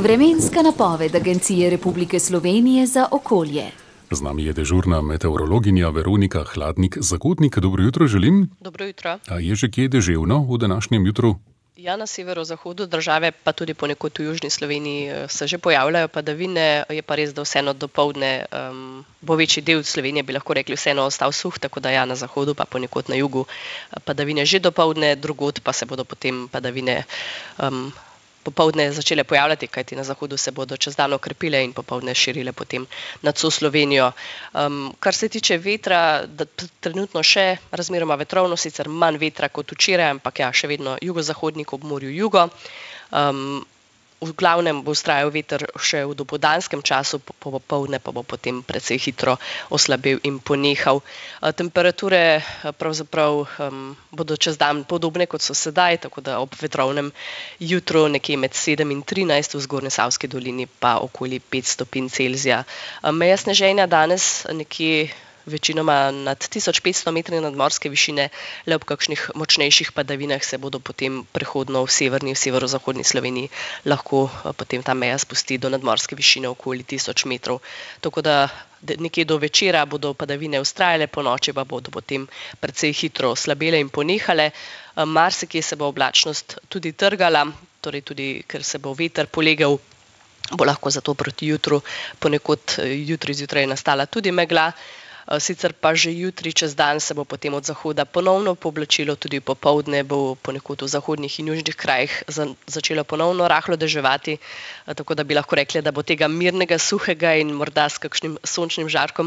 Vremenska napoved Agencije Republike Slovenije za okolje. Z nami je dežurna meteorologinja Veronika Hladnik-Zakotnik. Dobro jutro želim. Dobro jutro. A je že kje deževno v današnjem jutru? Ja, na severozahodu države, pa tudi ponekod v južni Sloveniji se že pojavljajo padavine. Je pa res, da vseeno dopoldne bo večji del Slovenije, bi lahko rekli, vseeno ostal suh, tako da ja, na zahodu pa ponekod na jugu padavine že dopoldne, drugod pa se bodo potem padavine popoldne začele pojavljati, kajti na zahodu se bodo čez dan okrepile in popoldne širile potem nad vso Slovenijo. Kar se tiče vetra, trenutno še razmeroma vetrovno, sicer manj vetra kot včeraj, ampak ja, še vedno jugozahodnik ob morju jugo. V glavnem bo vztrajal veter še v dopoldanskem času, popoldne pa bo potem precej hitro oslabel in ponehal. Temperature pravzaprav bodo čez dan podobne kot so sedaj, tako da ob vetrovnem jutru nekje med 7 in 13, v Zgornjesavski dolini pa okoli 5 stopinj Celzija. Meja sneženja danes nekje večinoma nad 1500 metrov nadmorske višine, le ob kakšnih močnejših padavinah se bodo potem prehodno v severni, v severozahodni Sloveniji lahko potem ta meja spusti do nadmorske višine okoli 1000 metrov. Tako da nekje do večera bodo padavine vztrajale, po noči pa bodo potem precej hitro slabele in ponehale. Marsikje se bo oblačnost tudi trgala, torej tudi ker se bo veter polegal, bo lahko zato proti jutru ponekod jutri zjutraj nastala tudi megla. Sicer pa že jutri čez dan se bo potem od zahoda ponovno pooblačilo, tudi popoldne bo ponekod v zahodnih in južnih krajih začelo ponovno rahlo deževati, tako da bi lahko rekli, da bo tega mirnega, suhega in morda s kakšnim sončnim žarkom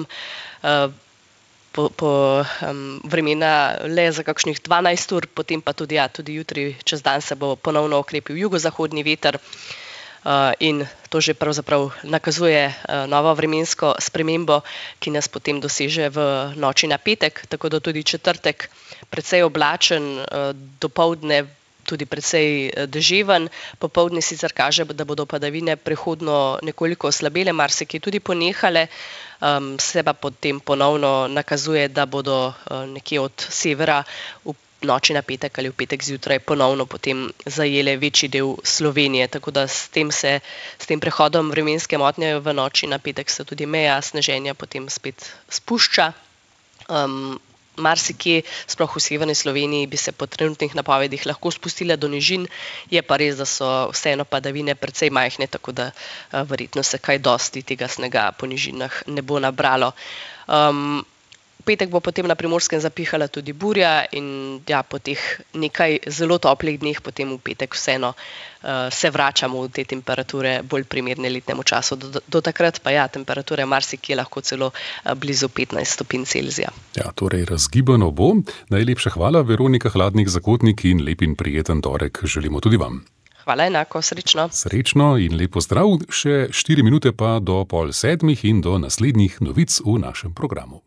vremena le za kakšnih 12 ur, potem pa tudi jutri čez dan se bo ponovno okrepil jugozahodni veter. In to že pravzaprav nakazuje novo vremensko spremembo, ki nas potem doseže v noči na petek, tako da tudi četrtek precej oblačen, dopoldne tudi precej deževen, popoldne sicer kaže, da bodo padavine prehodno nekoliko oslabele, marsikje tudi ponehale, se pa potem ponovno nakazuje, da bodo nekje od severa v noči na petek ali v petek zjutraj ponovno potem zajele večji del Slovenije, tako da s tem prehodom vremenske motnje v noči na petek se tudi meja sneženja potem spet spušča. Marsikje, sploh v severni Sloveniji, bi se po trenutnih napovedih lahko spustile do nižin, je pa res, da so vseeno padavine precej majhne, tako da verjetno se kaj dosti tega snega po nižinah ne bo nabralo. V petek bo potem na Primorskem zapihala tudi burja in ja, po teh nekaj zelo toplih dneh potem v petek vseeno se vračamo v te temperature bolj primerne letnemu času. Do takrat pa ja, temperature marsikje lahko celo blizu 15 stopinj Celzija. Ja, torej razgibano bo. Najlepša hvala, Veronika Hladnik-Zakotnik, in lep in prijeten torek želimo tudi vam. Hvala enako, srečno. Srečno in lep pozdrav. Še 4 minute pa do 6:30 in do naslednjih novic v našem programu.